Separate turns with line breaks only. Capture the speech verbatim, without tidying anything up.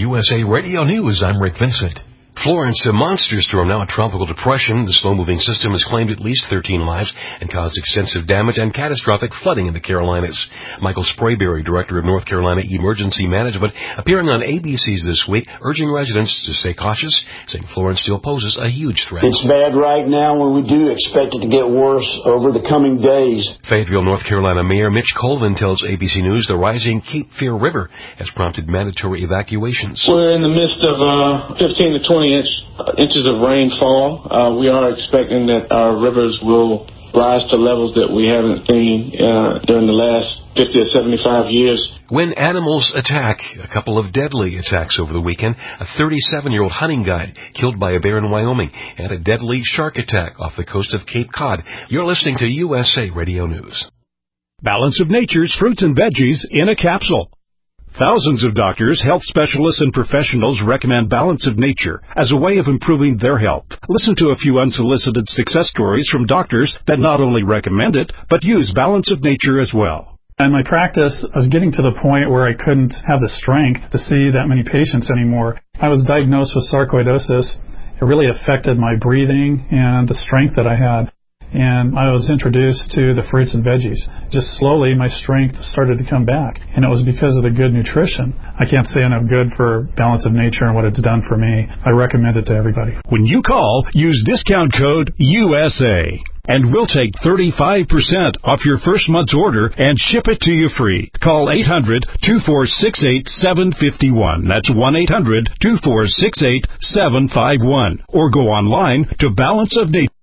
U S A Radio News, I'm Rick Vincent. Florence, a monster storm, now a tropical depression. The slow-moving system has claimed at least thirteen lives and caused extensive damage and catastrophic flooding in the Carolinas. Michael Sprayberry, Director of North Carolina Emergency Management, appearing on A B C's This Week, urging residents to stay cautious, saying Florence still poses a huge threat.
It's bad right now, and we do expect it to get worse over the coming days.
Fayetteville, North Carolina Mayor Mitch Colvin tells A B C News the rising Cape Fear River has prompted mandatory evacuations.
We're in the midst of uh, fifteen to twenty Inch, uh, inches of rainfall. Uh, we are expecting that our rivers will rise to levels that we haven't seen uh, during the last fifty or seventy-five years.
When animals attack, a couple of deadly attacks over the weekend. A thirty-seven-year-old hunting guide killed by a bear in Wyoming, and a deadly shark attack off the coast of Cape Cod. You're listening to U S A Radio News.
Balance of Nature's fruits and veggies in a capsule. Thousands of doctors, health specialists, and professionals recommend Balance of Nature as a way of improving their health. Listen to a few unsolicited success stories from doctors that not only recommend it, but use Balance of Nature as well.
In my practice, I was getting to the point where I couldn't have the strength to see that many patients anymore. I was diagnosed with sarcoidosis. It really affected my breathing and the strength that I had. And I was introduced to the fruits and veggies. Just slowly, my strength started to come back. And it was because of the good nutrition. I can't say enough good for Balance of Nature and what it's done for me. I recommend it to everybody.
When you call, use discount code U S A. And we'll take thirty-five percent off your first month's order and ship it to you free. Call eight hundred, two four six eight, seven five one. That's one eight hundred, two four six eight, seven five one. Or go online to Balance of Nature.